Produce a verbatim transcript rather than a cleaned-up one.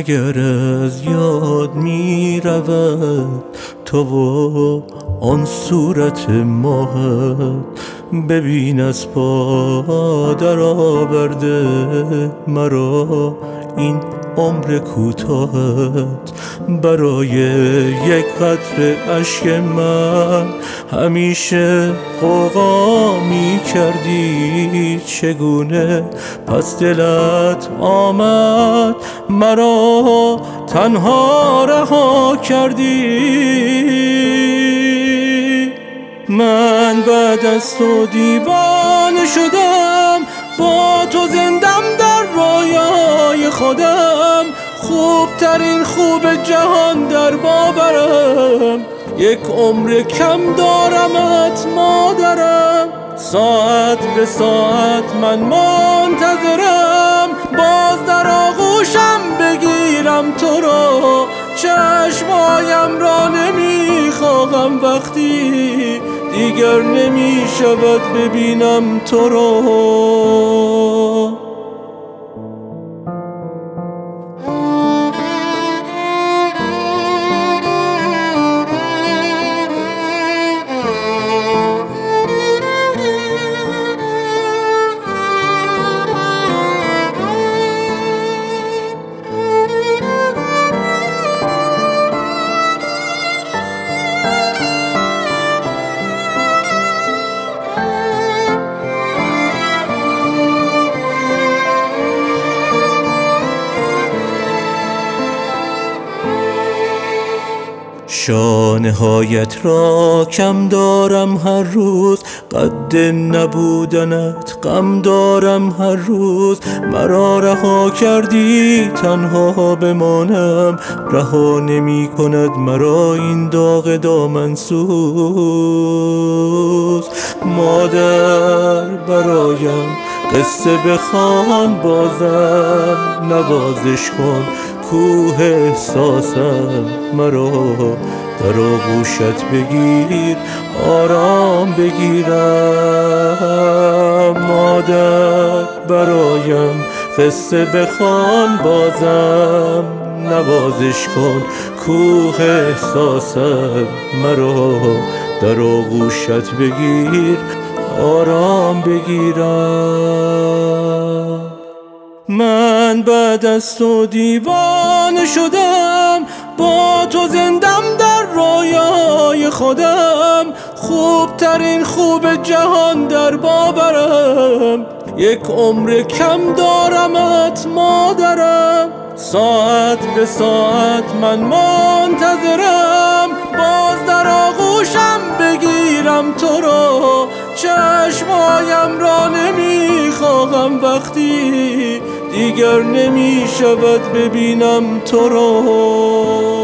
مگر از یاد می رود تو و آن صورت ماهت. ببین از پا در آورده مرا این عمر کوتاهت. برای یک قطره اشک من همیشه غوغا می کردی. چگونه پس دلت آمد مرا تنها رها کردی؟ من بعد از تو دیوانه شدم، با تو زندم در رویای خودم. خوبترین خوب جهان در باورم، یک عمر کم دارمت مادرم. ساعت به ساعت من منتظرم، باز در آغوشم بگیرم تو رو. چشمایم را نمیخواهم وقتی دیگر نمی شود ببینم تو رو. شانه هایت را کم دارم هر روز، قد نبودنت غم دارم هر روز. مرا رها کردی تنها بمانم، رها نمی کند مرا این داغ دامن سوز. مادر برایم قصه بخوان بازم، نوازش کن کوه احساسم مرا. در آغوشت بگیر آرام بگیرم. مادر برایم قصه بخوان بازم، نوازش کن کوه احساسم مرا. در آغوشت بگیر آرام بگیرم. من بعد از تو دیوانه شدم، با تو زندم در رویای خودم. خوبترین خوب جهان در باورم، یک عمر کم دارمت مادرم. ساعت به ساعت من منتظرم، باز در آغوشم بگیرم تو رو. چشمایم را نمیخواهم وقتی دیگر نمی شود ببینم تو رو.